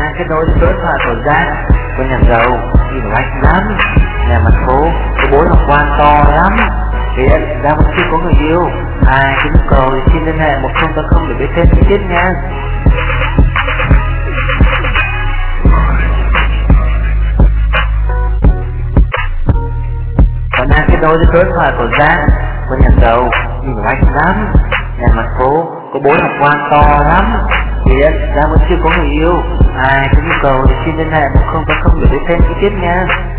đang kết nối với số điện thoại của Giang, con nhà giàu, nhìn oách lắm. Nhà mặt phố, có bố học quan to lắm. Hiện Giang vẫn chưa có người yêu. Ai có nhu cầu thì xin liên hệ 1080 để biết thêm chi tiết nha. Còn đang kết nối với số điện thoại của Giang, con nhà giàu, nhìn oách lắm. Nhà mặt phố, có bố học quan to lắm. Hiện Giang vẫn chưa có người yêu. Ai có nhu cầu thì xin liên hệ 1080 để biết thêm chi tiết nha.